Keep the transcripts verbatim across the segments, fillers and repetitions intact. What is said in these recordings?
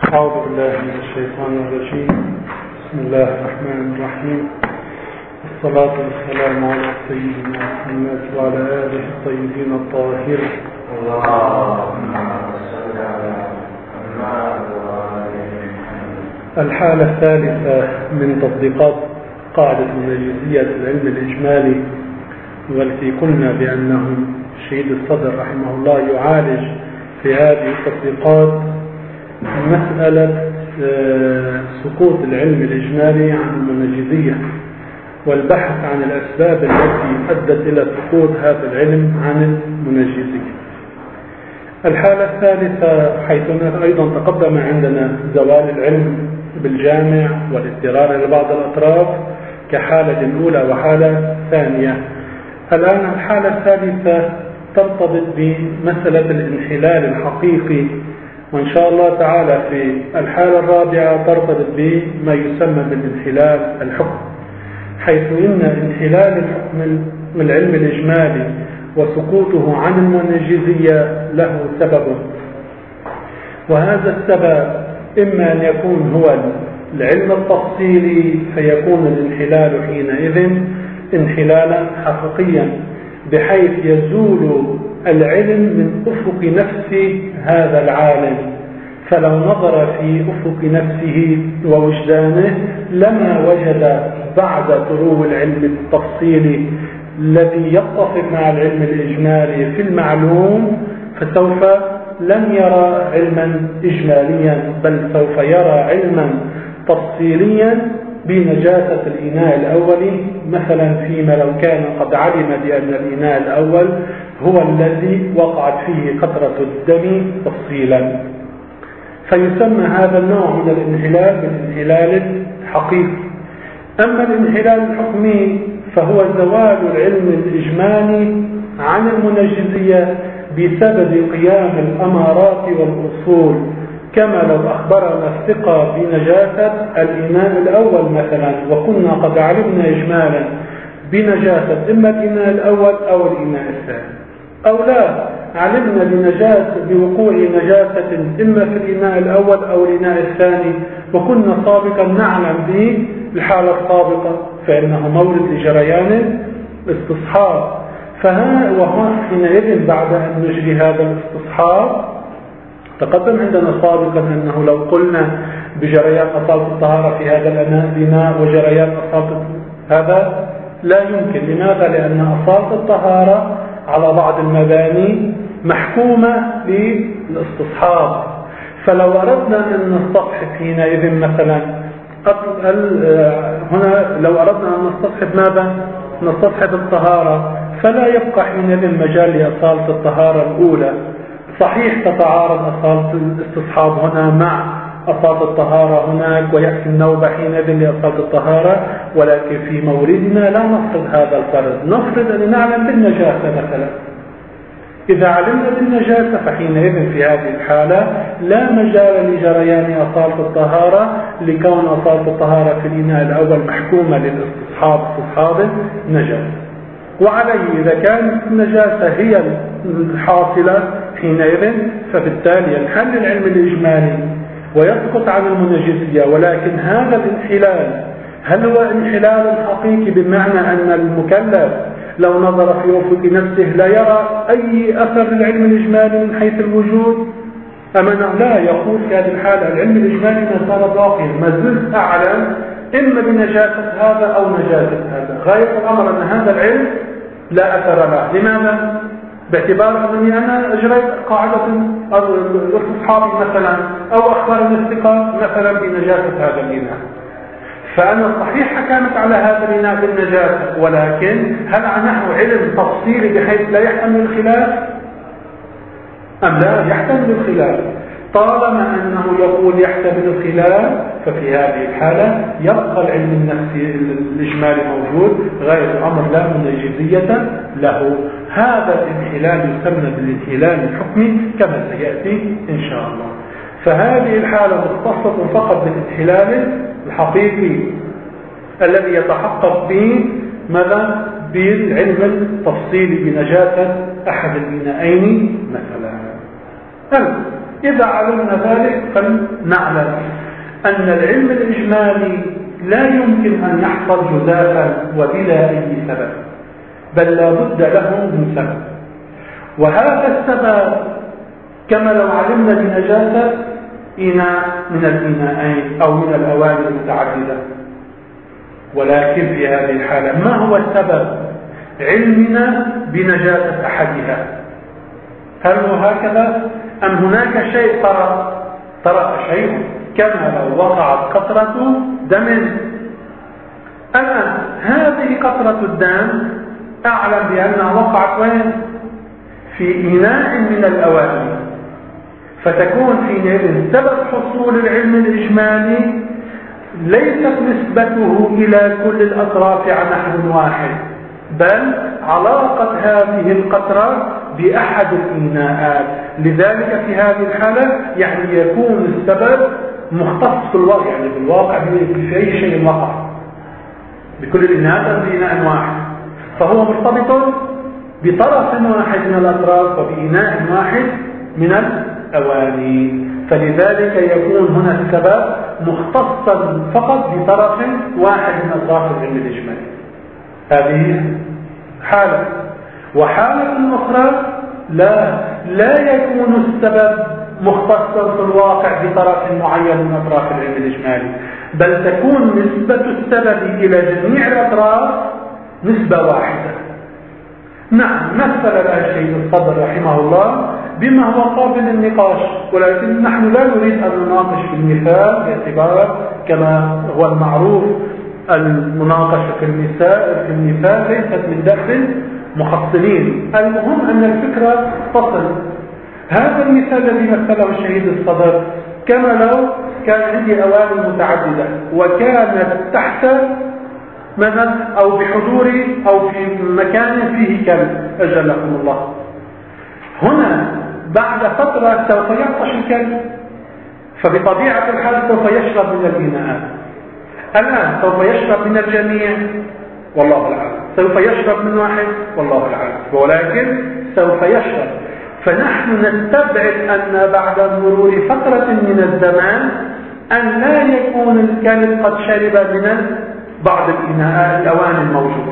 أعوذ بالله من الشيطان الرجيم. بسم الله الرحمن الرحيم، والصلاة والسلام على سيدنا محمد وعلى آله الطيبين الطاهرين. الحالة الثالثة من تطبيقات قاعدة منجزية العلم الإجمالي، والتي قلنا بأنه الشهيد الصدر رحمه الله يعالج في هذه التطبيقات مسألة سقوط العلم الإجمالي عن المنجزية، والبحث عن الأسباب التي أدت إلى سقوط هذا العلم عن المنجزية. الحالة الثالثة حيث أيضا تقدم عندنا زوال العلم بالجامع والاضطرار إلى بعض الأطراف كحالة أولى وحالة ثانية. الآن الحالة الثالثة ترتبط بمسألة الانحلال الحقيقي، وإن شاء الله تعالى في الحالة الرابعة ترتبط بما يسمى بالانحلال الحكم، حيث إن انحلال الحكم العلم الإجمالي وسقوطه عن المنجزية له سبب، وهذا السبب إما أن يكون هو العلم التفصيلي فيكون الانحلال حينئذ انحلالا حقيقيا، بحيث يزول العلم من أفق نفس هذا العالم، فلو نظر في أفق نفسه ووجدانه لما وجد بعد طلوع العلم التفصيلي الذي يتفق مع العلم الإجمالي في المعلوم، فسوف لن يرى علما إجماليا، بل سوف يرى علما تفصيليا بنجاسة الإناء الأول، مثلا فيما لو كان قد علم بأن الإناء الأول هو الذي وقعت فيه قطرة الدم تفصيلا، فيسمى هذا النوع من الانحلال بالانحلال الحقيقي. أما الانحلال الحكمي فهو زوال العلم الإجمالي عن المنجزية بسبب قيام الأمارات والأصول، كما لو أخبرنا الثقة بنجاسة الإناء الأول مثلا، وكنا قد علمنا إجمالا بنجاسة إما الإناء الأول أو الإناء الثاني، أو لا علمنا بنجاسة بوقوع نجاسة إما في الإناء الأول أو الإناء الثاني، وكنا سابقا نعلم به الحالة السابقة، فإنه مورد لجريان استصحاب. فها وهو حينئذ بعد أن نجري هذا الاستصحاب تقدم عندنا سابقا أنه لو قلنا بجريان أصالة الطهارة في هذا الإناء وجريان أصالة هذا لا يمكن. لماذا؟ لأن أصالة الطهارة على بعض المباني محكومة للاستصحاب، فلو أردنا أن نستصحب حينئذ مثلا هنا لو أردنا أن نستصحب ماذا؟ نستصحب الطهارة، فلا يبقى حينئذ مجال لأصالة الطهارة الأولى. صحيح تتعارض أصالة الاستصحاب هنا مع أصالة الطهارة هناك، ويأتي النوبة حينئذ لأصالة الطهارة، ولكن في موردنا لا نفرض هذا الفرض، نفرض أن نعلم بالنجاسة مثلا. إذا علمنا بالنجاسة فحينئذ في هذه الحالة لا مجال لجريان أصالة الطهارة، لكون أصالة الطهارة في الإناء الأول محكومة للاستصحاب استصحاب النجاسة. وعليه إذا كانت النجاسة هي الحاصلة حينئذ فبالتالي ينحل العلم الإجمالي ويسقط عن المنجزية. ولكن هذا الانحلال هل هو انحلال حقيقي بمعنى أن المكلف لو نظر في أفق نفسه لا يرى أي أثر للعلم الإجمالي من حيث الوجود، أم أنه لا يقول في هذه الحالة العلم الإجمالي ما زال باقيا، ما زلت أعلم إما بنجاسة هذا أو نجاسة هذا، غاية الأمر أن هذا العلم لا أثر له. لماذا؟ باعتبار أنني أنا أجريت قاعدة الاستصحاب مثلا، أو أخبرني الثقة مثلا بنجاسة هذا الإناء، فأنا صحيح كانت على هذا الإناء بالنجاسة، ولكن هل نحن علم تفصيلي بحيث لا يحتمل الخلاف أم لا يحتمل الخلاف؟ طالما أنه يقول يحتمل الخلاف ففي هذه الحالة يبقى العلم النفسي الإجمالي موجود، غير الأمر لا منجزية له. هذا الانحلال يسمى بالانحلال الحكمي كما سيأتي إن شاء الله. فهذه الحالة مختصة فقط بالانحلال الحقيقي الذي يتحقق به ماذا؟ بالعلم التفصيلي بنجاسة أحد الإناءين مثلا. إذا علمنا ذلك فلنعلم أن العلم الإجمالي لا يمكن أن يحصل جزافا وبلا أي سبب، بل لا بد له من سبب. وهذا السبب كما لو علمنا بنجاسة إناء من الإناءين أو من الأواني المتعددة. ولكن في هذه الحالة ما هو السبب علمنا بنجاسة أحدها؟ هل هو هكذا أم هناك شيء طرأ طرأ شيء كما لو وقعت قطرة دم؟ الآن هذه قطرة الدم أعلم بأنها وقعت وين؟ في إناء من الأواني، فتكون حينئذ سبب حصول العلم الإجمالي ليست نسبته إلى كل الأطراف على نحو واحد، بل علاقة هذه القطرة بأحد الإناءات. لذلك في هذه الحالة يعني يكون السبب مختص في الواقع، يعني في الواقع في أي شيء وقع بكل الإناءات بإناء واحد، فهو مرتبط بطرف واحد من الأطراف وبإناء واحد من الأواني. فلذلك يكون هنا السبب مختصا فقط بطرف واحد من أطراف العلم الإجمالي. هذه حالة. وحالة أخرى لا لا يكون السبب مختصا في الواقع بطرف معين من أطراف العلم الإجمالي، بل تكون نسبة السبب إلى جميع الأطراف نسبة واحدة. نعم، مثل الآن الشيخ الصدر رحمه الله بما هو قابل للنقاش، ولكن نحن لا نريد أن نناقش في المثال باعتبار كما هو المعروف المناقشة في المثال في المثال ليست من درس محصلين. المهم أن الفكرة تصل. هذا المثال الذي مثله الشهيد الصدر كما لو كان عندي أواني متعددة وكانت تحت مثلا أو بحضور أو في مكان فيه كلب أجلكم الله. هنا بعد فترة سوف يعطش الكلب، فبطبيعة الحال سوف يشرب من الإناءات. الآن سوف يشرب من الجميع والله العالم، سوف يشرب من واحد والله العالم، ولكن سوف يشرب. فنحن نستبعد أن بعد مرور فترة من الزمان أن لا يكون الكلب قد شرب من بعض الإناءات الأواني الموجودة.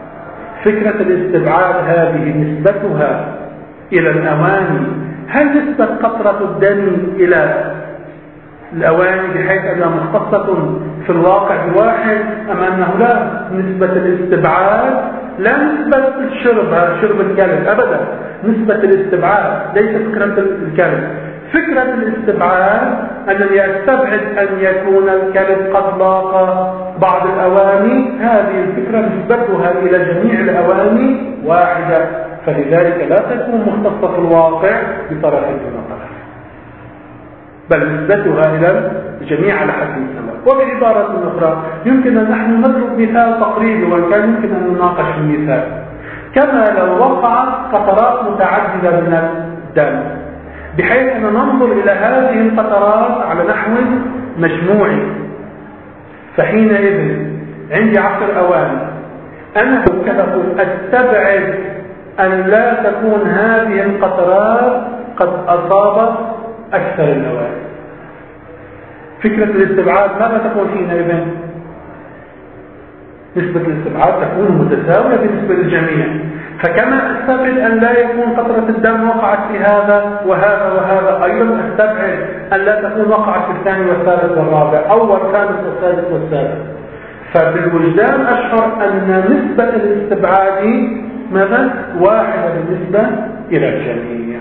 فكرة الاستبعاد هذه نسبتها إلى الأواني، هل نسبة قطرة الدم إلى الأواني بحيث أنها مختصة في الواقع بواحد أم أنه لا؟ نسبة الاستبعاد لا نسبة الشرب شرب الكلب أبدا، نسبة الاستبعاد ليس فكرة الكلب. فكرة الاستبعاد أنني أستبعد أن يكون الكلب قد لاقى بعض الأواني، هذه الفكرة نسبتها إلى جميع الأواني واحدة، فلذلك لا تكون مختصة في الواقع بطرف دون طرف، بل نسبتها إلى الجميع على حد سواء. وبعبارة أخرى يمكن أن نحن نضرب مثال تقريبي وإن كان يمكن أن نناقش المثال، كما لو وقعت قطرات متعددة من الدم بحيث أن ننظر إلى هذه القطرات على نحو مجموعي، فحينئذ عندي عشر أواني أنا كذا أستبعد أن لا تكون هذه القطرات قد أصابت أكثر الأواني. فكرة الاستبعاد ماذا تكون حينئذ؟ نسبة الاستبعاد تكون متساوية بالنسبة للجميع، فكما أستبعد أن لا يكون قطرة الدم وقعت في هذا وهذا وهذا، أيضا أستبعد أن لا تكون وقعت في الثاني والثالث والرابع أو والخامس والسادس والسابع. فبالوجدان أشعر أن نسبة الاستبعاد ماذا؟ واحدة بالنسبة إلى الجميع.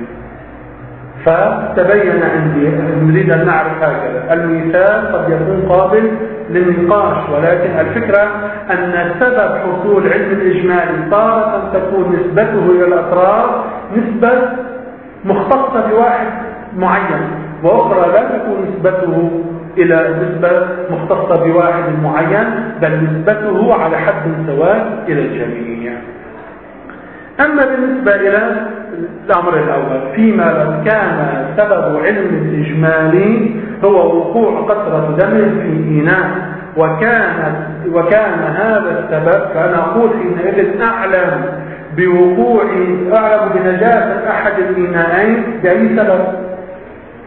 فتبين عندي نريد أن نعرف هكذا المثال قد يكون قابل للنقاش، ولكن الفكرة أن سبب حصول علم الإجمالي تارة تكون نسبته إلى الأطراف نسبة مختصة بواحد معين، وأخرى لا تكون نسبته إلى نسبة مختصة بواحد معين، بل نسبته على حد سواء إلى الجميع. أما بالنسبة إلى الأمر الأول، فيما لو كان سبب علم الإجمالي هو وقوع قطرة دم في إناء وكان وكان هذا السبب، فأنا أقول حينئذ أعلم بوقوع أعلم بنجاسة أحد الإناءين بأي سبب؟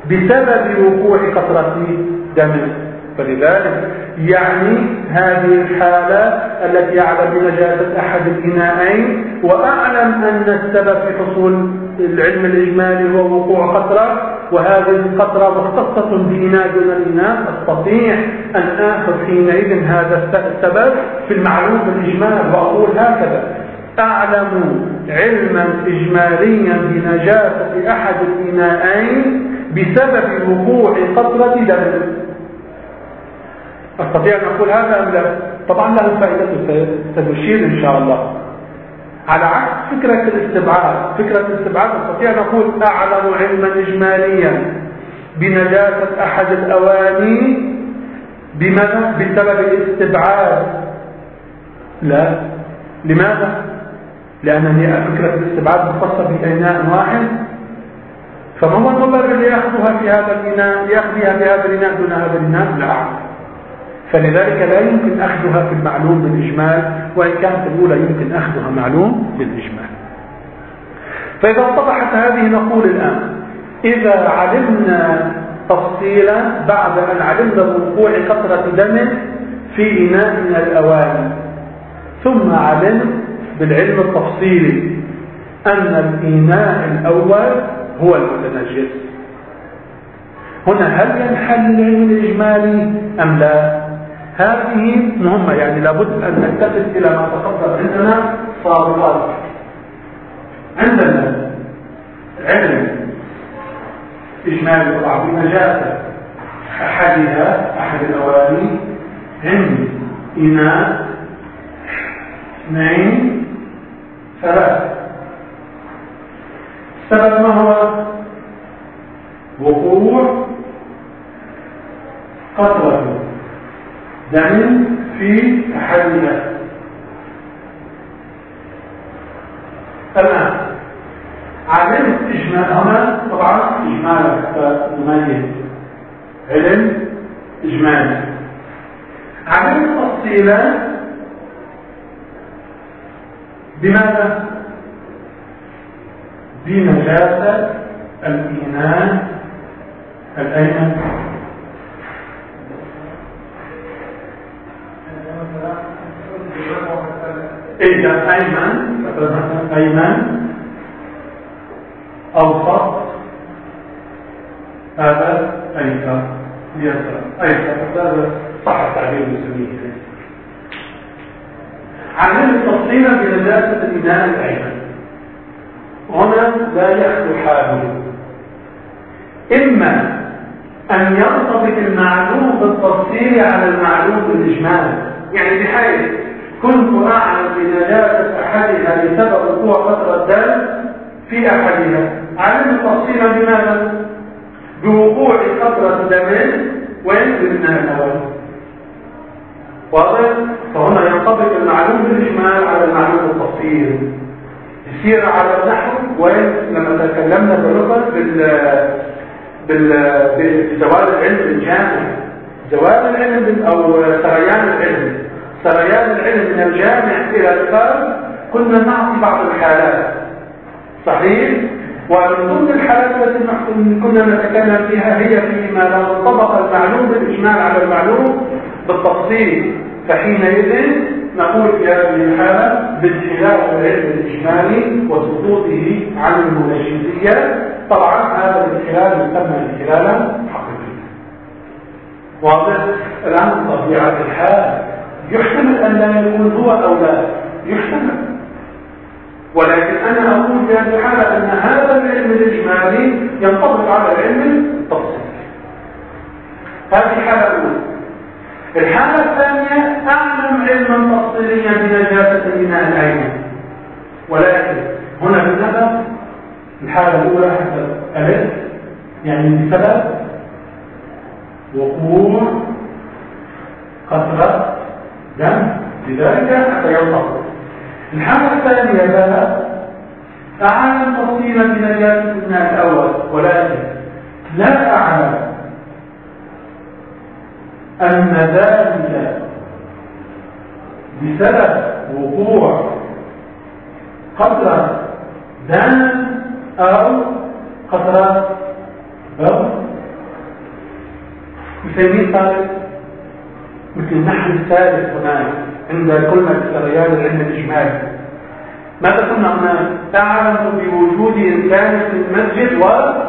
بسبب وقوع قطرة دم. فلذلك يعني هذه الحالة التي يعلم بنجاسة أحد الإناءين وأعلم أن السبب في حصول العلم الإجمالي هو وقوع قطرة، وهذه القطرة مختصة بإناء دون الإناء، أستطيع أن آخذ حينئذ هذا السبب في المعلوم بالإجمال وأقول هكذا: أعلم علما إجماليا بنجاسة أحد الإناءين بسبب وقوع قطرة دم. أستطيع أن أقول هذا أم لا؟ طبعا له فائدة ستشير إن شاء الله. على عكس فكرة الاستبعاد، فكرة الاستبعاد أستطيع أن أقول أعلم علما إجماليا بنجاسة أحد الأواني بماذا؟ بسبب الاستبعاد. لا. لماذا؟ لأن فكرة الاستبعاد مختصة بإناء واحد، فما هو المبرر ليأخذها في هذا الإناء ليأخذها في هذا الإناء دون هذا الإناء؟ لا أعلم. فلذلك لا يمكن أخذها في المعلوم بالإجمال، وإن كانت الأولى يمكن أخذها معلوم بالإجمال. فإذا اتضحت هذه نقول الآن إذا علمنا تفصيلا بعد أن علمنا بوقوع قطرة دم في إناء من الأواني، ثم علم بالعلم التفصيلي أن الإناء الأول هو المتنجس، هنا هل ينحل العلم الإجمالي أم لا؟ هذه مهمة، يعني لابد أن نلتفت إلى ما تقدم عندنا سابقا. عندنا علم إجمالي طبعا بنجاسة أحدها أحد الأواني، عندي إناء اثنين ثلاثة. السبب ما هو؟ وقوع قطرة دم في أحدها. الآن علم إجمال، هنا طبعا إجمال حتى نميز علم إجمالي. علم تفصيلا بماذا؟ بنجاسة الإناء الأيمن. إذا أيمن أيمن أوسط، هذا أيسر، يسر أيسر، هذا صح التعبير المسلمين. علم التفصيل بنجاسة الإناء الأيمن، هنا لا يخلو حاله، إما أن ينطبق المعلوم بالتفصيل على المعلوم بالإجمال، يعني بحيث كنت أعلم بنجاسة أحدها لسبب وقوع قطرة دم في أحدها، علم تفصيلا بماذا؟ بوقوع قطرة دم وينزل من الأول. واضح؟ فهنا ينطبق المعلوم بالإجمال على المعلوم بالتفصيل. يصير على النحو، ولما تكلمنا باللغة بزوال العلم الجامع، زوال العلم أو سريان العلم، سريان العلم من الجامع إلى الفرد، كنا نعطي بعض الحالات صحيح، ومن ضمن الحالات التي كنا نتكلم فيها هي فيما لو انطبق المعلوم بالإجمال على المعلوم بالتفصيل، فحينئذ نقول في هذه الحالة بانحلال العلم الإجمالي وسقوطه عن المنجزية. طبعا هذا الانحلال يسمى انحلالا حقيقيا. واضح؟ الآن طبيعة الحال يحتمل أن لا يكون هو أو لا، يحتمل، ولكن أنا أقول في هذه الحالة أن هذا العلم الإجمالي ينطبق على العلم التفصيلي. هذه الحالة الأولى. الحالة الثانية أعلم علما تفصيليا بنجاسة الإناء الأيمن، ولكن هنا بالنسبة الحالة الأولى حسب ألف، يعني بسبب وقوع قطرة دم، لذلك حتى ينطبق. الحالة الثانية بقى أعلم تفصيلا بنجاسة الإناء الأول، ولكن لا أعلم أن ذلك بسبب وقوع قطرة دم أو قطرة بول الثاني ثالث مثل النحو الثالث هناك عند كلمة سريان العلم الإجمالي. ماذا كنا هناك؟ أعلم بوجود إنسان في المسجد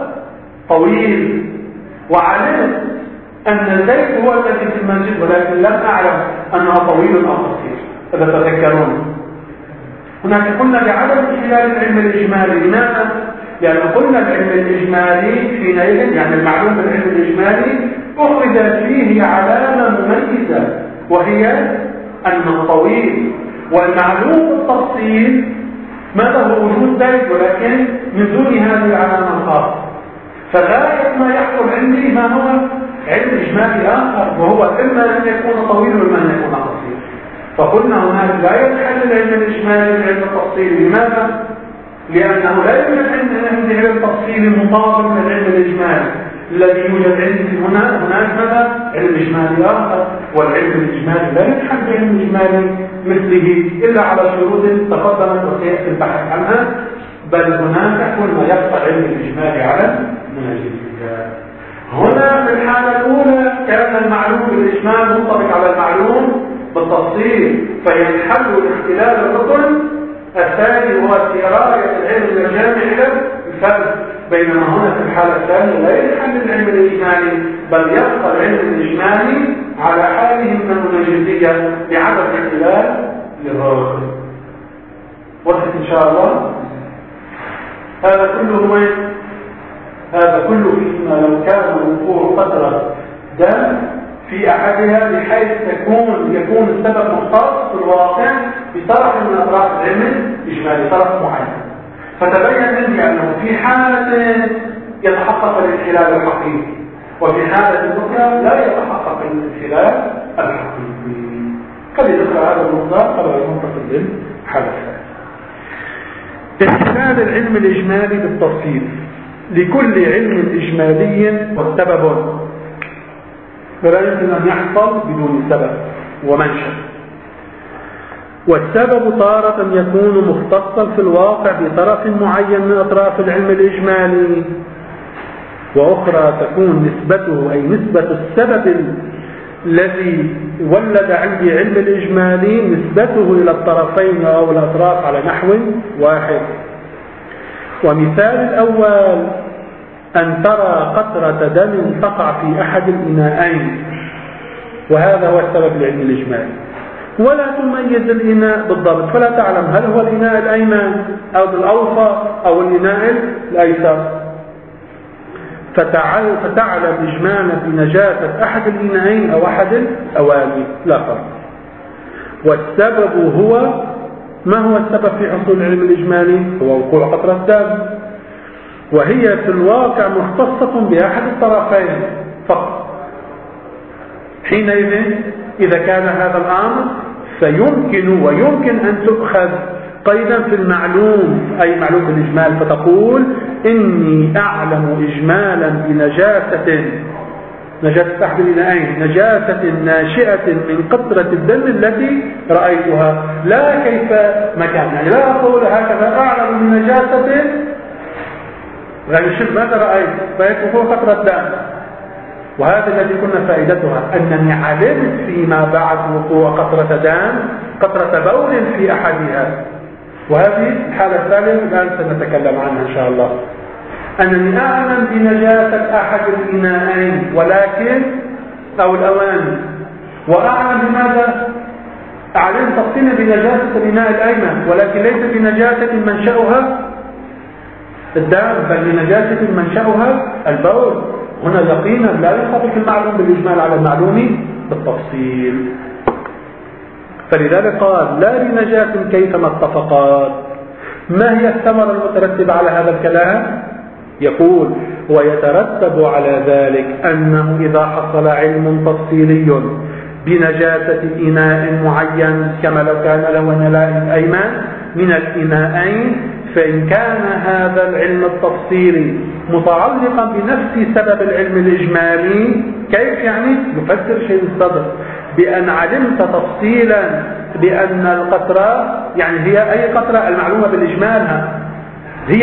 وطويل، وعلمت أن زيد هو الذي في المسجد، ولكن لم أعلم أنه طويل أو قصير. إذا تذكرون هناك قلنا بعدم خلال العلم الإجمالي. لماذا؟ لأن قلنا العلم الإجمالي حينئذ يعني المعلوم بالعلم الإجمالي أخرجت فيه علامة مميزة وهي أن الطويل، والمعلوم بالتفصيل ماذا هو وجود زيد ولكن من دون هذه العلامة الخاصة. فغاية ما يحصل عندي ما هو علم إجمالي آخر، وهو إما أن يكون طويل وإما أن يكون قصير. فقلنا هناك لا يتحل العلم الإجمالي من علم التفصيل. لماذا؟ لأنه لا يوجد عندي علم تفصيلي مطابق للعلم الإجمالي. الذي يوجد عندي هنا هناك ماذا؟ علم إجمالي آخر، والعلم الإجمالي لا يتحل بعلم إجمالي مثله إلا على شروط تقدمت وسيأتي البحث عنها. بل هناك كل ما يبقى علم الإجمالي على منهجية. هنا في الحالة الأولى كان المعلوم بالإجمال منطبق على المعلوم بالتفصيل، فينحل الاختلال الركن. الثاني هو سراية العلم الجامع إلى الفرد. بينما هنا في الحالة الثانية لا ينحل العلم الإجمالي، بل يبقى العلم الإجمالي على حاله من المنهجية بعدم اختلال للركن. وضحت إن شاء الله؟ هذا كله وين؟ هذا كله فيما لو كان وقوع قطرة دم في أحدها بحيث يكون يكون السبب مختص في الواقع بطرف من أطراف العلم الإجمالي، طرف معين. فتبين عندي أنه في حالة يتحقق الانحلال الحقيقي، وفي حالة أخرى لا يتحقق الانحلال الحقيقي. قد يدخل هذا المقدار قبل المنتصف للحالة الثانية. انحلال العلم الإجمالي بالتفصيل. لكل علم إجمالي سبب، فلا يمكن أن يحصل بدون سبب ومنشأ. والسبب تارة يكون مختصا في الواقع بطرف معين من أطراف العلم الإجمالي، وأخرى تكون نسبته أي نسبة السبب الذي ولد عندي علم الإجمالي نسبته إلى الطرفين أو الأطراف على نحو واحد. ومثال الأول أن ترى قطرة دم تقع في أحد الإناءين، وهذا هو السبب لعلم الإجمالي، ولا تميز الإناء بالضبط، فلا تعلم هل هو الإناء الأيمن أو الأوسط أو الإناء الأيسر، فتعلم إجمالا بنجاسة أحد الإناءين أو أحد الأواني، لا فرق. والسبب هو ما هو السبب في حصول العلم الإجمالي؟ هو وقوع قطرة دم، وهي في الواقع مختصة بأحد الطرفين فقط. حينئذ إذا كان هذا الأمر فيمكن ويمكن أن تؤخذ قيدا في المعلوم، أي معلوم الإجمال، فتقول إني أعلم إجمالا بنجاسة نجاسة أحد الإناءين، نجاسة ناشئة من قطرة الدم التي رأيتها، لا كيف مكان. يعني لا أقول هكذا أعلم بنجاسة غير شف ماذا رأيت فيكون قطرة دم. وهذا الذي كنا فائدتها أنني علمت فيما بعد وقوع قطرة دم، قطرة بول في أحدها. وهذه الحالة الثالثة الآن سنتكلم عنها إن شاء الله. أنني أعلم بنجاسة أحد الإناءين ولكن أو الأواني، وأعلم بماذا؟ أعلم تفصيلا بنجاسة الإناء الأيمن، ولكن ليس بنجاسة منشأها الدم، بل بنجاسة منشأها البول. هنا يقينا لا ينطبق المعلوم بالإجمال على المعلوم بالتفصيل. فلذلك قال لا لنجاسة كيفما اتفقات. ما هي الثمرة المترتبة على هذا الكلام؟ يقول ويترتب على ذلك أنه إذا حصل علم تفصيلي بنجاسة إناء معين كما لو كان له إناء أيمن من الإناءين، فإن كان هذا العلم التفصيلي متعلقا بنفس سبب العلم الإجمالي، كيف يعني؟ يفسر شيء الصدر بأن علمت تفصيلا بأن القطرة يعني هي أي قطرة المعلومة بالإجمال هي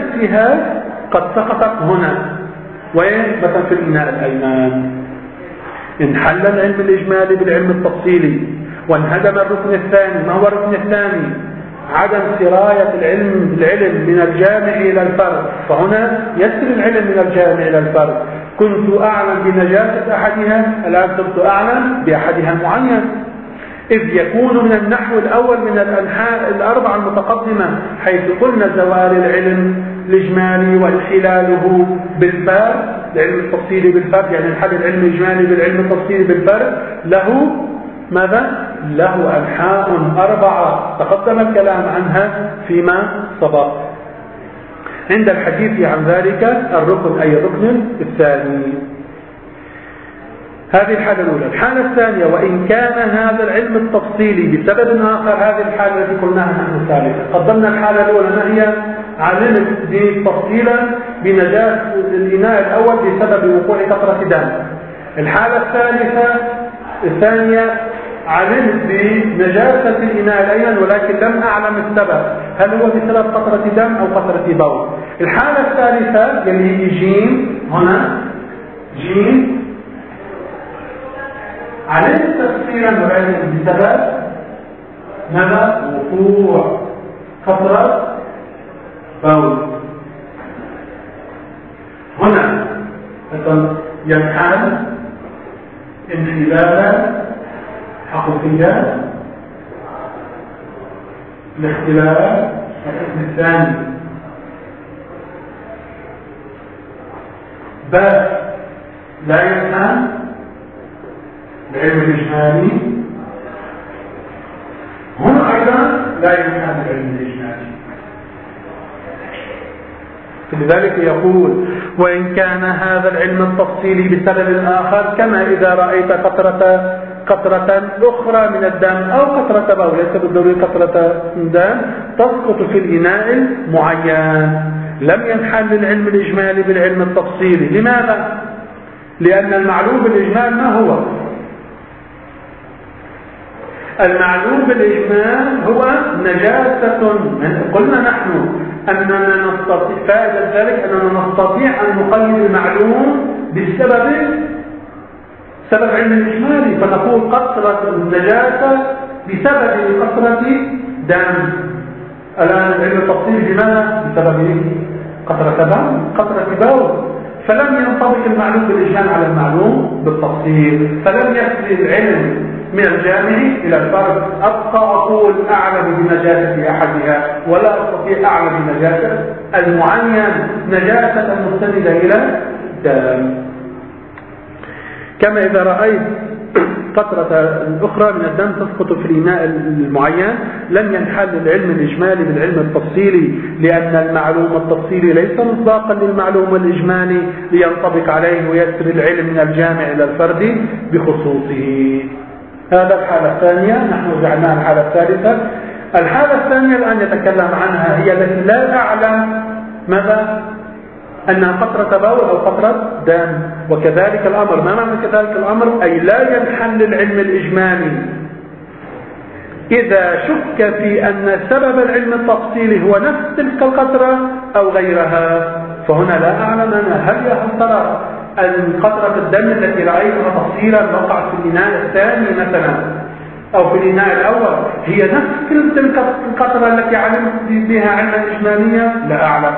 بنفسها قد سقطت هنا وين مثلا في الإناء الأيمن. انحل العلم الإجمالي بالعلم التفصيلي وانهدم الركن الثاني. ما هو الركن الثاني؟ عدم سراية العلم العلم من الجامع إلى الفرد، فهنا يسري العلم من الجامع إلى الفرد. كنت أعلم بنجاسة أحدها، الآن صرت أعلم بأحدها المعين، إذ يكون من النحو الأول من الأنحاء الأربعة المتقدمة، حيث قلنا زوال العلم الإجمالي وانحلاله بالفرد، العلم التفصيلي بالفرد، يعني انحل العلم الإجمالي بالعلم التفصيلي بالفرد، له ماذا؟ له أنحاء أربعة تقدم الكلام عنها فيما سبق. عند الحديث عن ذلك الركن أي الركن الثاني. هذه الحالة الأولى. الحالة الثانية: وإن كان هذا العلم التفصيلي بسبب آخر، هذه الحالة التي قلناها نحن الثالثة. قدمنا الحالة الأولى ما هي؟ علمت تفصيلا بنجاسة الإناء الأول بسبب وقوع قطرة دم. الحالة الثالثة الثانية: علمت بنجاسة الإناء الأيمن ولكن لم أعلم السبب، هل هو بسبب قطرة دم أو قطرة بول. الحالة الثالثة اللي هي جيم، هنا جيم: علمت تفسيرا ولكن بسبب ماذا؟ وقوع قطرة بول. هنا ينحل انحلالا حقيقيا الاختلاف الاسم الثاني. بل لا ينحل العلم الإجمالي، هنا أيضا لا ينحل العلم الإجمالي. لذلك يقول: وإن كان هذا العلم التفصيلي بسبب آخر، كما إذا رأيت قطرة قطرة أخرى من الدم أو قطرة بول، ليس بالضروري قطرة دم، تسقط في الإناء المعين، لم ينحل العلم الإجمالي بالعلم التفصيلي. لماذا؟ لأن المعلوم بالإجمال ما هو؟ المعلوم بالإجمال هو نجاسة. قلنا نحن أننا نستطيع، فائدة ذلك أننا نستطيع أن نقيد المعلوم بالسبب سبب علم الإجمالي، فنقول قطرة النجاسة بسبب قطرة دم. الآن العلم التفصيلي بماذا؟ بسبب قطرة دم، قطرة بول، فلم ينطبق المعلوم بالإجمال على المعلوم بالتفصيل، فلم يصل العلم من الجامع إلى الفرد. أبقى أقول أعلم بنجاسة أحدها ولا أستطيع أعلم بنجاسة المعين نجاسة مستندة إلى الدم. كما إذا رأيت قطرة أخرى من الدم تسقط في الإناء المعين، لم ينحل العلم الإجمالي بالعلم التفصيلي، لأن المعلوم التفصيلي ليس مصداقا للمعلوم الإجمالي لينطبق عليه ويسر العلم من الجامع إلى الفرد بخصوصه. هذا الحالة الثانية. نحن جعلناها الحالة الثالثة. الحالة الثانية الآن يتكلم عنها هي التي لا أعلم ماذا؟ أنها قطرة بول أو قطرة دم. وكذلك الأمر. ما معنى كذلك الأمر؟ أي لا ينحل العلم الإجمالي إذا شك في أن سبب العلم التفصيلي هو نفس تلك القطرة أو غيرها. فهنا لا أعلم أنا هل يا ترى أن قطرة الدم التي رأيتها تفصيلا وقعت في الإناء الثاني مثلا أو في الإناء الأول هي نفس تلك القطرة التي علمت بها علما إجماليا؟ لا أعلم.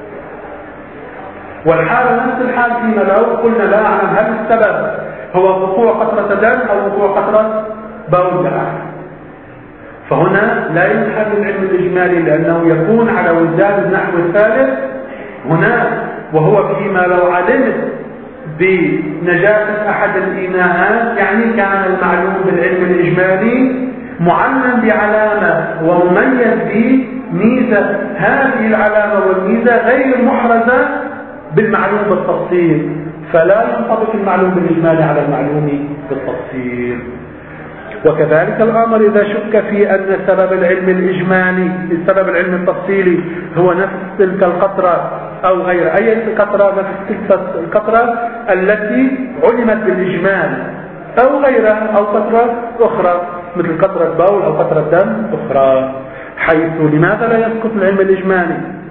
والحالة نفس الحال فيما لو قلنا لا أعلم هل السبب هو وقوع قطرة دم أو وقوع قطرة بول. لا أعلم. فهنا لا ينحل العلم الإجمالي لأنه يكون على وزان النحو الثالث هنا، وهو فيما لو علمت بنجاسة أحد الإناءات، يعني كان المعلوم بالعلم الإجمالي معلم بعلامة ومميز بميزة، هذه العلامة والميزة غير محرزة بالمعلوم بالتفصيل، فلا ينطبق المعلوم بالإجمالي على المعلوم بالتفصيل. وكذلك الأمر إذا شك في أن سبب العلم الإجمالي سبب العلم التفصيلي هو نفس تلك القطرة أو غير أي قطرة، نفس تلك القطرة التي علمت بالإجمال أو غيرها، أو قطرة أخرى مثل قطرة بول أو قطرة دم أخرى، حيث لماذا لا يسقط العلم الإجمالي؟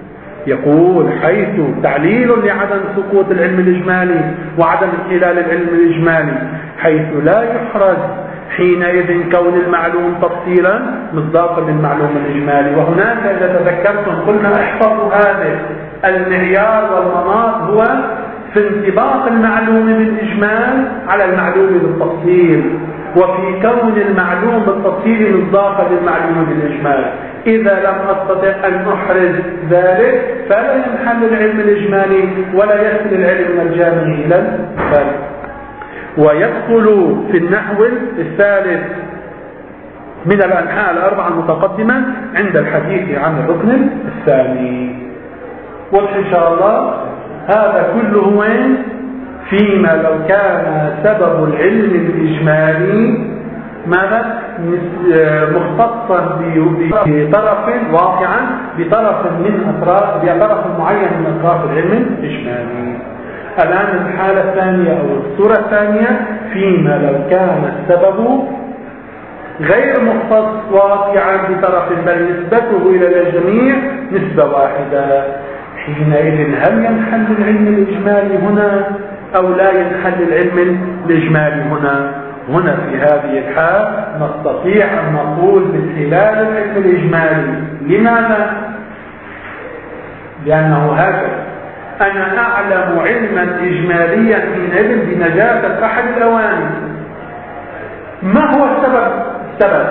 يقول حيث تعليل لعدم سقوط العلم الإجمالي وعدم انحلال العلم الإجمالي، حيث لا يحرز حينئذ كون المعلوم تفصيلا مصداقا للمعلوم الإجمالي. وهناك إذا تذكرتم قلنا احفظوا هذا المعيار والمناط هو في انطباق المعلوم بالإجمال على المعلوم بالتفصيل، وفي كون المعلوم بالتفصيل مصداقا للمعلوم بالإجمال. إذا لم أستطع أن أحرز ذلك فلا ينحل العلم الإجمالي ولا يصل العلم من الجامع إلى الفرد. ويدخل في النحو الثالث من الأنحاء الأربعة المتقدمة عند الحديث عن الركن الثاني. وإن شاء الله هذا كله وين؟ فيما لو كان سبب العلم الإجمالي ماذا؟ مختصا بطرف واقعا بطرف من أطراف بطرف معين من أطراف العلم الإجمالي. الآن الحالة الثانية أو الصورة الثانية فيما لو كان السبب غير مختص واقعا بطرف بل نسبته إلى الجميع نسبة واحدة، حينئذ هل ينحل العلم الإجمالي هنا أو لا ينحل العلم الإجمالي هنا؟ هنا في هذه الحال نستطيع أن نقول بانحلال العلم الإجمالي. لماذا؟ لأنه هكذا أنا أعلم علما إجماليا حينئذ بنجاسة أحد الأواني. ما هو السبب؟ السبب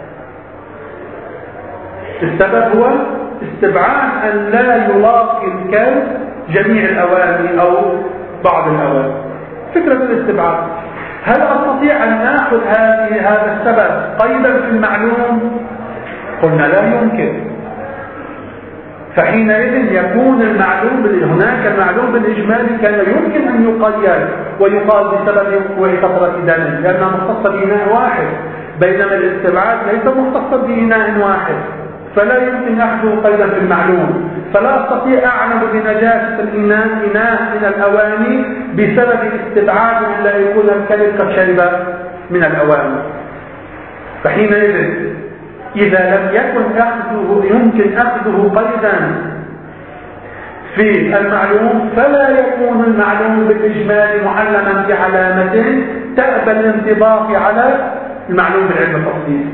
السبب هو استبعاد أن لا يلاقي الكلب جميع الأواني أو بعض الأواني. فكرة الاستبعاد. هل أستطيع أن آخذ هذه هذا السبب قيدا في المعلوم؟ قلنا لا يمكن. فحينئذ يكون المعلوم هناك المعلوم بالإجمالي كان يمكن أن يقيد ويقال بسبب وقوع قطرة دم لأنها مختصة بإناء واحد، بينما الاستبعاد ليس مختصا بإناء واحد، فلا يمكن أخذه قيدا في المعلوم. فلا أستطيع أعلم بنجاسة الإناء إناء من الأواني بسبب استبعاد أن لا يكون الكلب قد شرب من الأواني. فحينئذ إذا لم يكن أخذه يمكن أخذه قيدا في المعلوم فلا يكون المعلوم بالإجمال معلما بعلامة تأبى الانطباق على المعلوم بالعلم التفصيلي.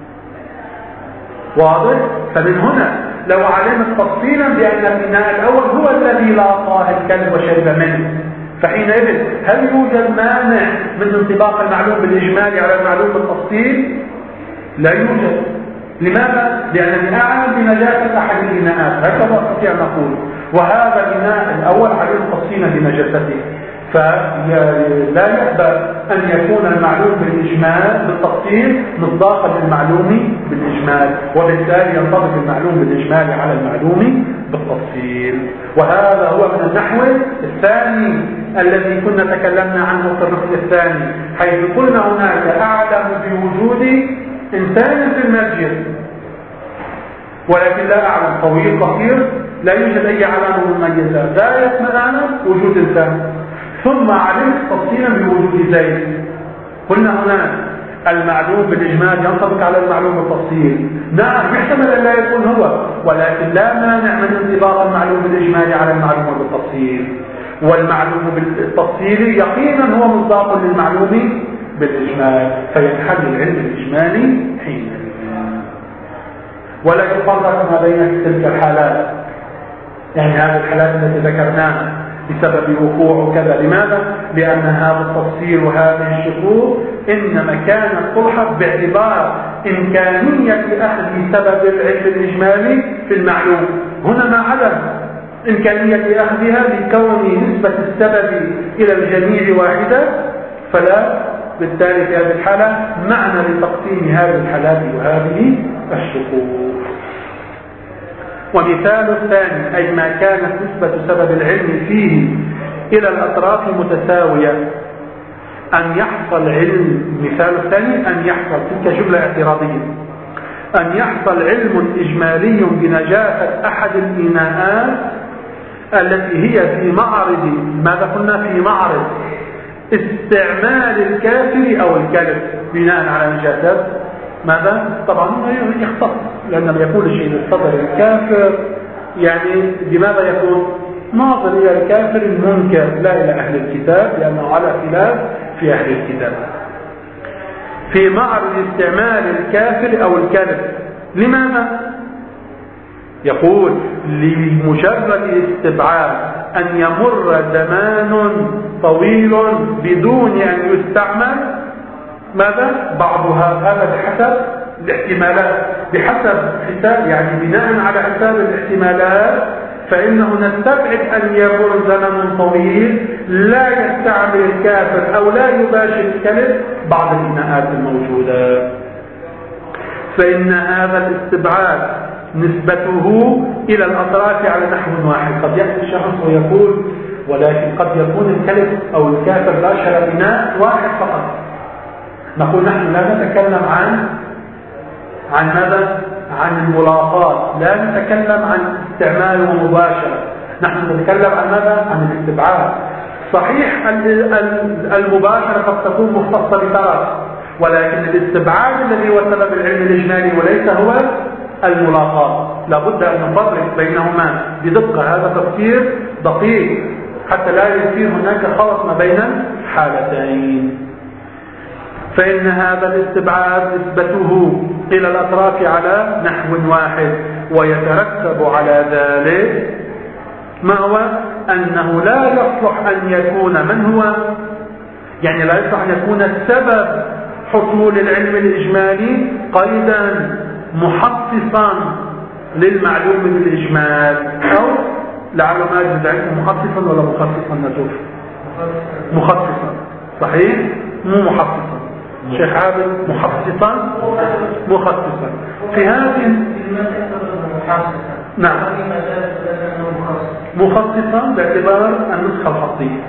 واضح؟ فمن هنا لو علمت تفصيلا بأن الإناء الأول هو الذي لاقاه الكلب وشرب منه، فحينئذ هل يوجد مانع من انطباق المعلوم بالإجمال على المعلوم بالتفصيل؟ لا يوجد. لماذا؟ لأنني أعلم بنجاسة أحد الإناءات، هكذا أستطيع أن أقول وهذا الإناء الأول عليه تفصيلا بنجاسته، فلا يقبل أن يكون المعلوم بالإجمال بالتفصيل مصداقا للمعلوم بالإجمال، وبالتالي ينطبق المعلوم بالإجمال على المعلوم بالتفصيل. وهذا هو من النحو الثاني الذي كنا تكلمنا عنه في الركن الثاني، حيث قلنا هناك أعلم بوجود إنسان في المسجد ولكن لا أعلم طويل قصير لا يوجد أي علامة مميزة، لا يطمئن وجود إنسان، ثم علمت تفصيلا بوجود زيد. قلنا هنا المعلوم بالإجمال ينطبق على المعلوم بالتفصيل. نعم يحتمل أن لا يكون هو، ولكن لا مانع من انطباق المعلوم بالإجمال على المعلوم بالتفصيل، والمعلوم بالتفصيل يقينا هو مصداق للمعلوم بالإجمال، فينحل العلم الإجمالي حينئذ. ولا يفرق ما بين تلك الحالات، يعني هذه الحالات التي ذكرناها بسبب وقوع كذا. لماذا؟ لأن هذا التفصيل وهذه الشروط إنما كانت تلحظ باعتبار إمكانية أخذ سبب العلم الإجمالي في المعلوم. هنا ما عدم إمكانية أخذها لكون نسبة السبب إلى الجميع واحدة، فلا بالتالي في هذه الحالة معنى لتقسيم هذه الحالات وهذه الشروط. ومثال الثاني أي ما كانت نسبة سبب العلم فيه إلى الأطراف متساوية أن يحصل علم. مثال الثاني أن يحصل تلك جملة اعتراضية أن يحصل علم إجمالي بنجاسة أحد الإناءات التي هي في معرض ماذا قلنا في معرض استعمال الكافر أو الكلب بناء على نجاسات ماذا؟ طبعا يختص، لأنه يقول الشيء الصدر الكافر يعني بماذا يكون؟ ناظر إلى الكافر المنكر لا إلى أهل الكتاب، لأنه على خلاف في أهل الكتاب في معرض استعمال الكافر أو الكلب. لماذا؟ يقول لمجرد استبعاد أن يمر زمان طويل بدون أن يستعمل ماذا؟ بعضها، هذا بحسب الاحتمالات، بحسب حساب يعني بناء على حساب الاحتمالات، فإنه نستبعد أن يمر زمن طويل لا يستعمل الكافر أو لا يباشر الكلب بعض البناءات الموجودة، فإن هذا الاستبعاد نسبته إلى الأطراف على نحو واحد. قد يأتي الشخص ويقول ولكن قد يكون الكلب أو الكافر باشر بناء واحد فقط. نقول نحن لا نتكلم عن عن ماذا؟ عن الملاقات، لا نتكلم عن استعمال ومباشرة، نحن نتكلم عن ماذا؟ عن الاستبعاد. صحيح المباشرة قد تكون مختصة بطرف، ولكن الاستبعاد الذي هو سبب العلم الإجمالي وليس هو الملاقات، لابد أن نفرق بينهما بدقة. هذا تفسير دقيق حتى لا يصير هناك خلط ما بين حالتين. فإن هذا الاستبعاد نسبته إلى الأطراف على نحو واحد، ويترتب على ذلك ما هو؟ أنه لا يصلح أن يكون من هو يعني لا يصلح أن يكون السبب حصول العلم الإجمالي قيدا محصصا للمعلوم بالإجمال، أو لعل ما يجب عنه محصصا ولا مخصصا نشوف مخصصا صحيح مو محصصا شيخ عابد محصصا مخصصا في هذه نعم مخصصا باعتبار النسخة الخطية،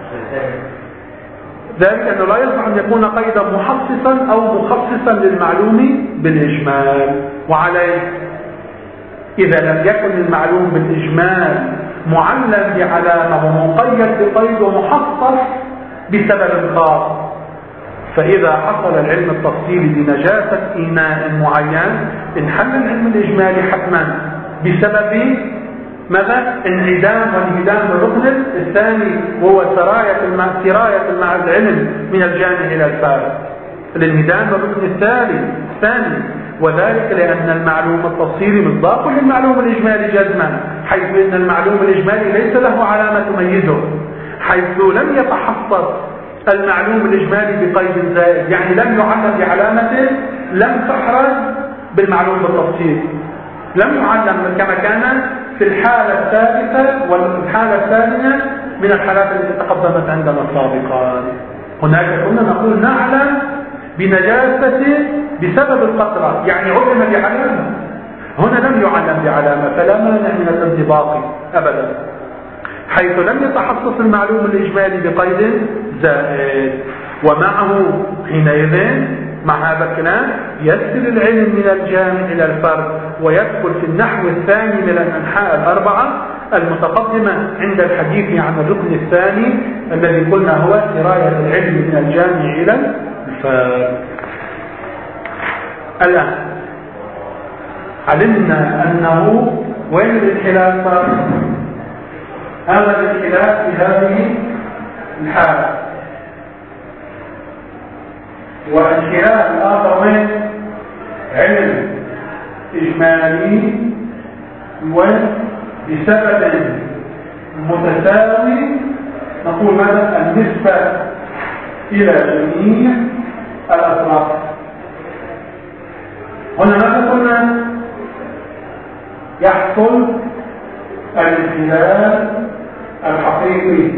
ذلك أنه لا يصح أن يكون قيدا محصصا أو مخصصا للمعلوم بالإجمال. وعليه إذا لم يكن المعلوم بالإجمال معلم بعلامة ومقيد بقيد ومحصص بسبب خاص، فإذا حصل العلم التفصيلي بنجاسة إناء معين انحل العلم الإجمالي حتما بسبب ماذا؟ انعدام وانهدام الركن الثاني، وهو سراية المع... سراية المع... العلم من الجامع إلى الفارغ، الانهدام الركن الثاني الثاني وذلك لأن المعلوم التفصيلي مصداق للمعلوم الإجمالي جزما، حيث أن المعلوم الإجمالي ليس له علامة تميزه، حيث لم يتحصص المعلوم الإجمالي بقيد زائد، يعني لم يعلم بعلامته لم تحرز بالمعلوم بالتفصيل، لم يعلم كما كان في الحالة الثالثة والحالة الثانية من الحالات التي تقدمت عندنا سابقا. هناك كنا نقول نعلم بنجاسته بسبب القطرة، يعني علم بعلامة، هنا لم يعلم بعلامة، فلا مانع من الانطباق أبدا، حيث لم يتحصص المعلوم الإجمالي بقيد زائد. ومعه حينئذ مع هذا الكلام يسر العلم من الجامع إلى الفرد، ويدخل في النحو الثاني من الأنحاء الأربعة المتقدمة عند الحديث عن الركن الثاني الذي قلنا هو سراية العلم من الجامع إلى الفرد. الآن علمنا أنه وين الانحلال صار؟ هذا الانحلال في هذه الحالة، والانحلال الآخر من علم إجمالي وبسبب متساوي، نقول ماذا؟ النسبة إلى جميع الأطراف. هنا ماذا قلنا؟ يحصل الانحلال الحقيقي،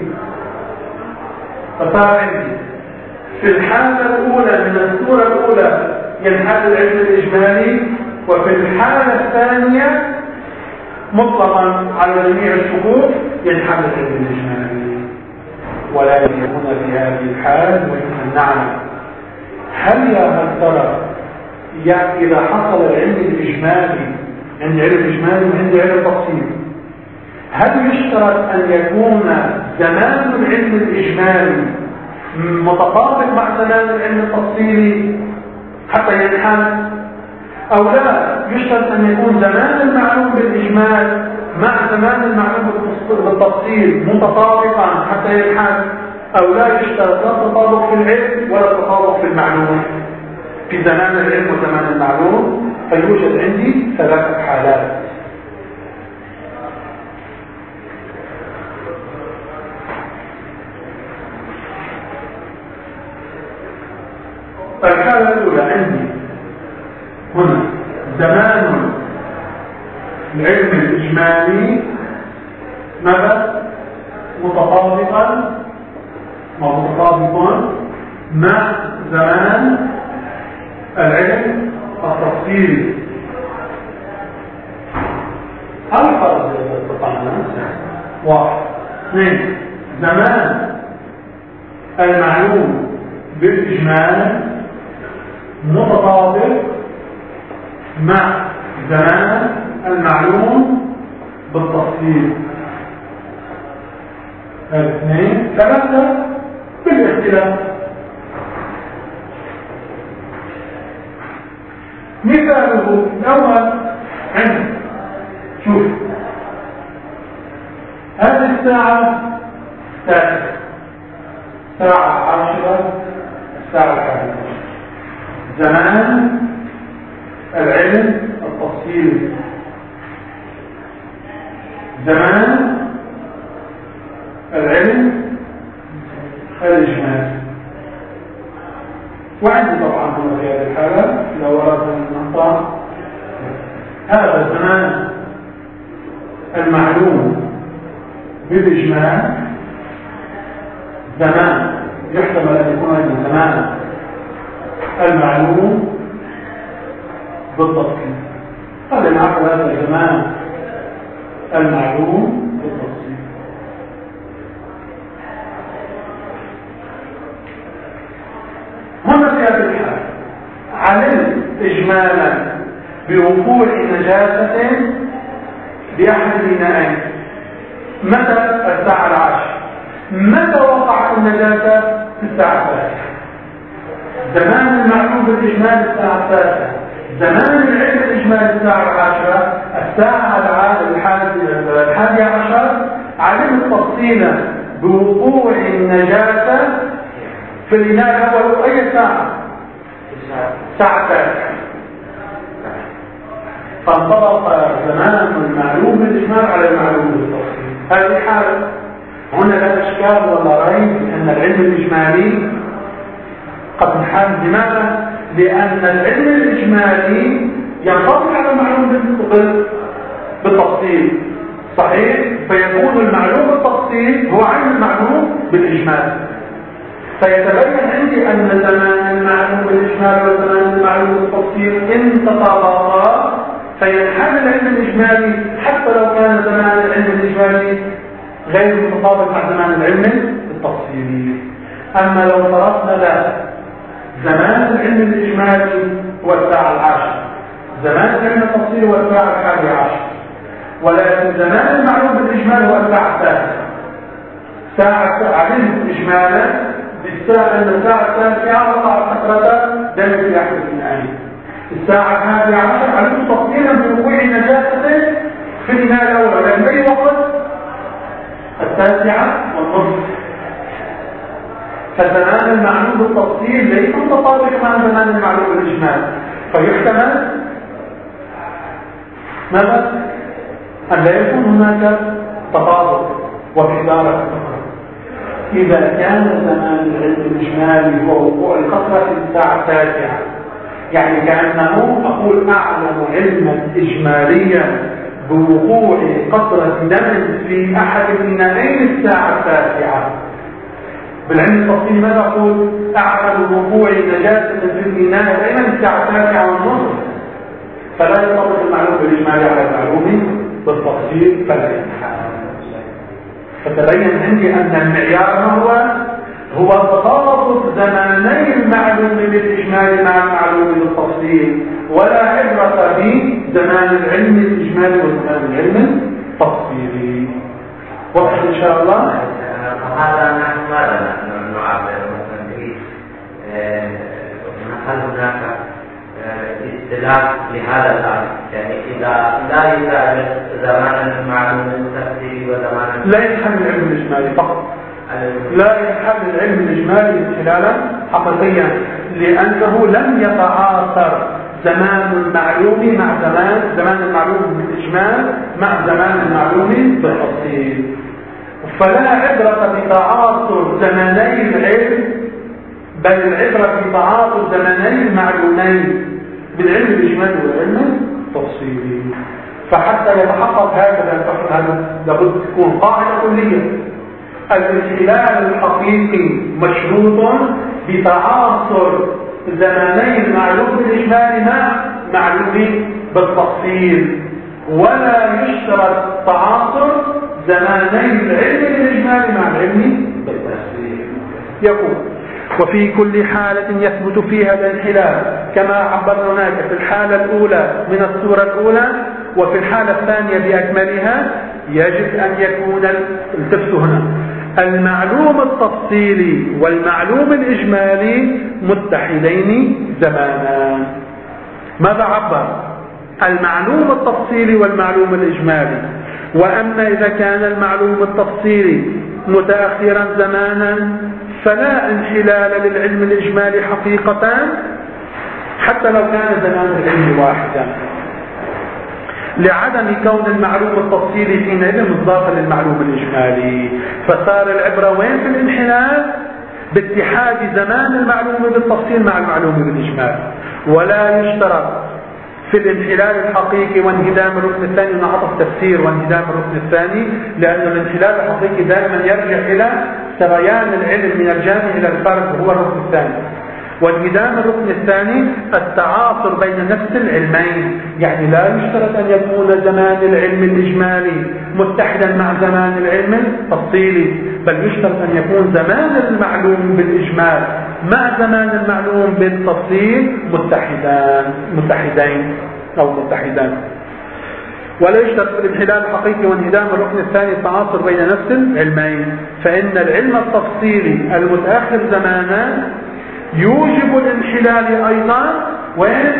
فصار عندي في الحالة الأولى من الصورة الأولى ينحل العلم الإجمالي، وفي الحالة الثانية مطلقا على جميع الشكوك ينحل العلم الإجمالي. ولكن هنا في هذه الحال وإن نعلم هل يا هل ترى يعني إذا حصل العلم الإجمالي عند علم الإجمالي وعند علم التفصيل، هل يشترط أن يكون زمان العلم الإجمالي متطابق مع زمان العلم التفصيلي حتى ينحل، أو لا يشترط أن يكون زمان المعلوم بالإجمال مع زمان المعلوم بالتفصيل متطابقا حتى يلحق، أو لا يشترط لا تطابق في العلم ولا تطابق في المعلومة في زمان العلم وزمان المعلوم. فيوجد عندي ثلاثة حالات. الحالة الأولى عندي هنا زمان العلم الإجمالي ماذا؟ متطابقا متطابق مع زمان العلم التفصيلي. هل فرض استطعنا؟ واحد. اثنين، زمان المعلوم بالإجمال متطابق مع زمان المعلوم بالتفصيل. اثنين. ثلاثة، بالاختلاف. مثاله الأول عندنا، شوف هذه الساعة تاسعة، ساعة عشرة، الساعة الحادية. زمان العلم التفصيلي، زمان العلم الإجمالي. وعندي طبعا هنا في هذه الحالة لو أردنا أن نقطع هذا زمان المعلوم بالإجمال، زمان يحتمل أن يكون هذا زمان المعلوم بالتفصيل. هذا نعرف هذا زمان المعلوم بالتفصيل. هنا في هذه الحالة علم إجمالا بوقوع نجاسة بأحد الإناءين. متى؟ الساعة العاشرة. متى وقعت النجاسة؟ في الساعة الثالثة. زمان المعلوم بالإجمال الساعة الثالثة، زمان العلم الإجمالي الساعة العاشرة. الساعة الحادية عشر علم التفصيل بوقوع النجاسة في الإناء الأول. أي ساعة؟ الساعة الثالثة. فانطبق زمان المعلوم بالإجمال على المعلوم بالتفصيل. هذه حالة. هنا لا إشكال ولا ريب أن العلم الإجمالي قد انحل. لماذا؟ لأن العلم الإجمالي ينطبق على المعلوم بالتفصيل، صحيح؟ فيكون المعلوم بالتفصيل هو عين المعلوم بالإجمال. فيتبين عندي أن زمان المعلوم بالإجمال وزمان المعلوم بالتفصيل إن تطابقا فينحل العلم الإجمالي حتى لو كان زمان العلم الإجمالي غير متطابق مع زمان العلم التفصيلي. أما لو فرضنا لا، زمان العلم الإجمالي هو الساعة العاشرة، زمان العلم التفصيلي هو الساعة الحادية عشر، ولكن زمان المعلوم بالإجمال هو الساعة الثالثة. ساعة علم إجمالا بالساعة أن الساعة الثالثة وقع فترة دم في أحد الإناءين. الساعة الحادية عشر علم تفصيلا بوقوع نجاسة في الإناء الأول، لأن أي وقت التاسعة والنصف. فزمان المعلوم بالتفصيل ليس متطابق مع زمان المعلوم بالإجمال، فيحتمل ماذا؟ أن لا يكون هناك تطابق وإدارة التطابق. إذا كان زمان العلم الإجمالي هو وقوع القطرة في الساعة التاسعة، يعني كأنه أقول أعلم علما إجماليا بوقوع قطرة دم في أحد الإناءين الساعة التاسعة. بالعلم التفصيلي ماذا أقول؟ أعلم بوقوع نجاسة في الإناء دائما الساعة التاسعة والنصف. فلا يطبق المعلوم بالإجمالي على المعلوم بالتفصيل فلا ينحل. فتبين عندي أن المعيار ما هو؟ هو تطابق زماني المعلوم بالإجمال مع المعلوم بالتفصيل، ولا عبرة بزمان العلم الإجمالي وزمان العلم التفصيلي. واضح إن شاء الله؟ هذا نحن ماذا نعبر مثلا به؟ هل هناك استدلال لهذا الأمر؟ يعني إذا لا يساعد زمان المعلوم التفسيري وزمان لا ينحل العلم الإجمالي فقط، لا ينحل العلم الإجمالي انحلالا حقيقيا، لأنه لم يتعاصر زمان المعلوم مع زمان زمان المعلوم بالإجمال مع زمان المعلوم بالتفصيل. فلا عبرة بتعاصر زماني العلم، بل العبرة بتعاصر زماني المعلومين بالعلم الإجمالي والعلم التفصيلي. فحتى يتحقق هذا هذا لابد تكون قاعدة كلية: الانحلال الحقيقي مشروط بتعاصر زماني المعلوم بالإجمال مع معلوم بالتفصيل، ولا يشترط تعاصر زماني العلم بالإجمال مع العلم بالتفصيل. يقول: وفي كل حالة يثبت فيها الانحلال كما عبرنا هناك في الحالة الأولى من الصورة الأولى وفي الحالة الثانية بأكملها، يجب أن يكون التفت هنا المعلوم التفصيلي والمعلوم الإجمالي متحدين زمانا. ماذا عبر؟ المعلوم التفصيلي والمعلوم الإجمالي. وأما إذا كان المعلوم التفصيلي متأخرا زمانا فلا انحلال للعلم الإجمالي حقيقة حتى لو كان زمان العلم واحدا، لعدم كون المعلوم التفصيلي حينئذ مصداقا للمعلوم الإجمالي. فصار العبرة وين في الانحلال؟ باتحاد زمان المعلوم بالتفصيل مع المعلوم بالإجمال. ولا يشترط في الانحلال الحقيقي وانهدام الركن الثاني، نعطف تفسير وانهدام الركن الثاني، لأن الانحلال الحقيقي دائما يرجع إلى سريان العلم من الجامع إلى الفرد وهو الركن الثاني. وانهدام الركن الثاني التعاصر بين نفس العلمين، يعني لا يشترط أن يكون زمان العلم الإجمالي متحدا مع زمان العلم التفصيلي، بل يشترط أن يكون زمان المعلوم بالإجمال مع زمان المعلوم بالتفصيل متحدان متحدين أو متحدان. ولا يشترط في الانحلال الحقيقي وانهدام الركن الثاني التعاصر بين نفس العلمين، فإن العلم التفصيلي المتأخر زمانا يوجب الانحلال أيضا، وإن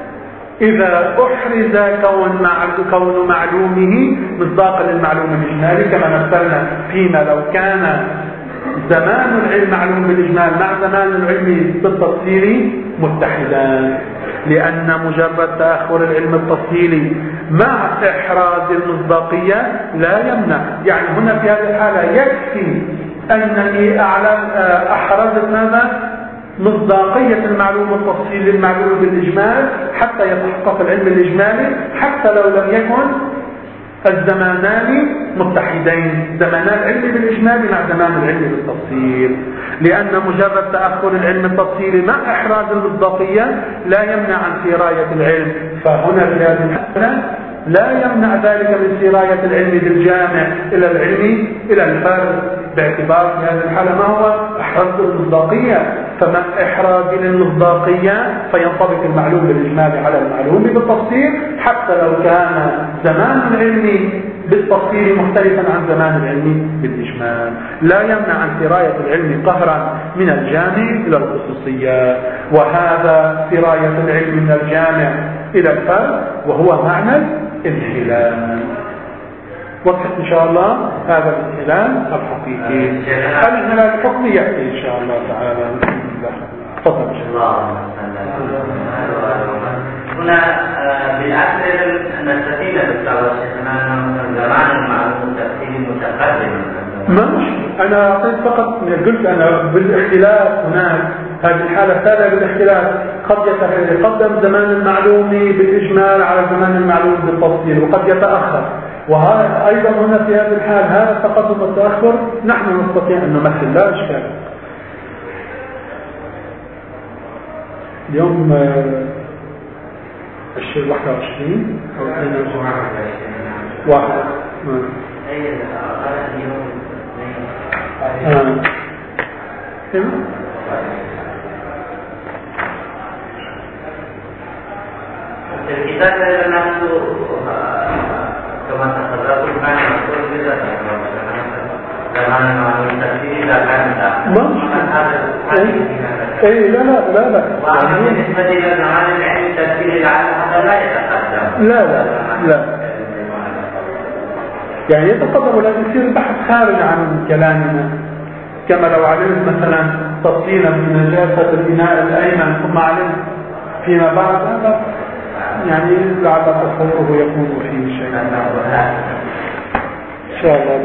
إذا أحرز كون, مع... كون معلومه مصداقا للمعلوم الإجمالي، كما مثلنا فيما لو كان زمان العلم معلوم بالإجمال مع زمان العلم بالتفصيل متحدان، لأن مجرد تأخر العلم التفصيلي مع إحراز المصداقية لا يمنع. يعني هنا في هذه الحالة يكفي أنني أحرزت ماذا؟ مصداقية المعلوم التفصيلي للمعلوم بالإجمال حتى يتحقق العلم الإجمالي، حتى لو لم يكن الزمانان متحدين، زمان العلم بالإجمال مع زمان العلم بالتفصيل، لأن مجرد تأخر العلم التفصيلي مع إحراز المصداقية لا يمنع عن سراية العلم. فهنا في هذه الحالة لا يمنع ذلك من سراية العلم بالجامع إلى العلم إلى الفرد، باعتبار في هذه الحالة ما هو إحراز المصداقية. فمع إحراز المصداقية فينطبق المعلوم بالإجمال على المعلوم بالتفصيل، حتى لو كان زمان العلم بالتفصيل مختلفا عن زمان العلم بالإجمال. لا يمنع عن سراية العلم قهرا من الجامع إلى الخصوصية، وهذا سراية العلم من الجامع إلى الفرد وهو معنى الانحلال. وضحت إن شاء الله هذا الانحلال الحقيقي. الانحلال الحكمي يأتي إن شاء الله تعالى. تفضل. هنا بالأكثر نستفيد بالتوسط أن زمان المعلوم التفصيلي متقدم. ما أنا أعطيت فقط قلت أنا بالاختلاف هناك هذه الحالة الثانية بالاختلاف قد يتقدم زمان المعلوم بالإجمال على زمان المعلوم بالتفصيل وقد يتأخر، وهذا أيضا هنا في هذه الحال هذا التقدم والتأخر نحن نستطيع أن نمثل لا إشكال. اليوم الشيء واحد وعشرين أو اثنين وعشرين واحد آه. الكتاب نفسه كما تقرأت كان مقول كذا زمان المعلوم التفصيلي لا كان اي لا لا لا لا بالنسبة لزمان العلم التفصيلي هذا لا يتقدم. لا لا لا يعني يتقدم، لكن يصير البحث خارج عن كلامنا. كما لو علمت مثلا تبطينا بنجاسة الإناء الأيمن ثم علمت فيما بعد هذا يعني لعل تصوره يكون فيه شيء. إن شاء الله.